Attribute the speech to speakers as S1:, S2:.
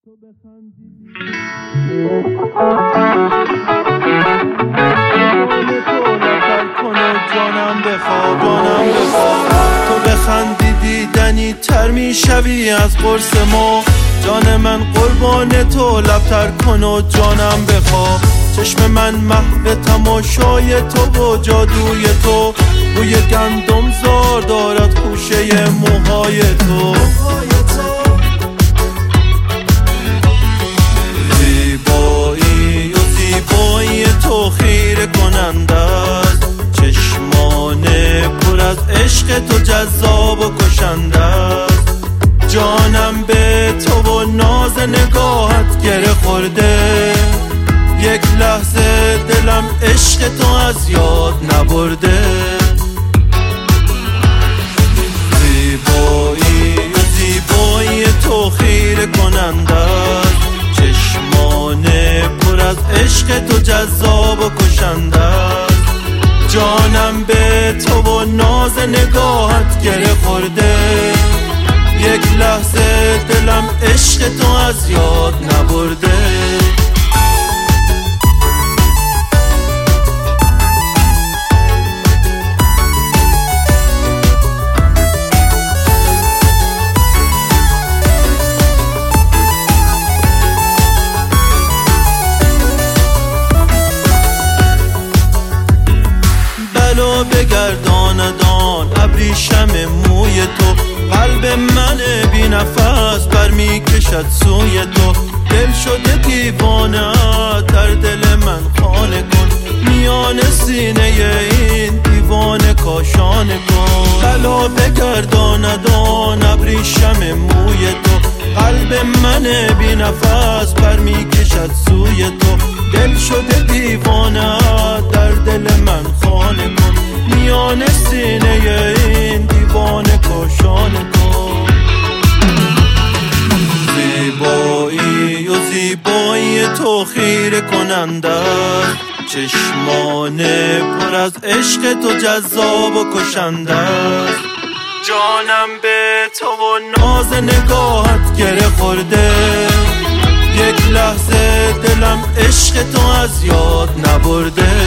S1: تو بخندیدی جانم بخواب تو بخندیدی دنی تر میشوی از قرص ما. جان من قربان تو لبتر کن و جانم بخواب. چشم من محو تماشای تو و جادوی تو. بوی گندم زار دارد خوشه موهای تو. زیبایی و زیبایی تو خیره کننده است. چشمان پر از عشق تو جذاب و کشنده است. جانم به تو و ناز نگاهت گره خورده. یک لحظه دلم عشق تو از یاد نبرده. زیبایی و زیبایی تو خیره کننده است. چشمان پر از عشق تو جذاب و کشنده است. جانم به تو و ناز نگاهت گره خورده. یک لحظه دلم عشق تو از یاد نبرده. بلا بگرداندان ابریشم موی تو. قلب من بی نفس برمی کشد سوی تو. دل شده دیوانه در دل من خانه کن. میان سینه این دیوانه کاشانه کن. بلا بگرداندان ابریشم موی تو. قلب من بی نفس برمی کشد سوی تو. دل شده دیوانه در دل من خانه کن. میان سینه این دیوانه کاشانه کن. زیبایی و زیبایی تو خیره کننده. چشمان پر از عشق تو جذاب و کشنده. جانم به تو و ناز نگاهت گره خورده. یک لحظه دلم عشق تو از یاد نبرده.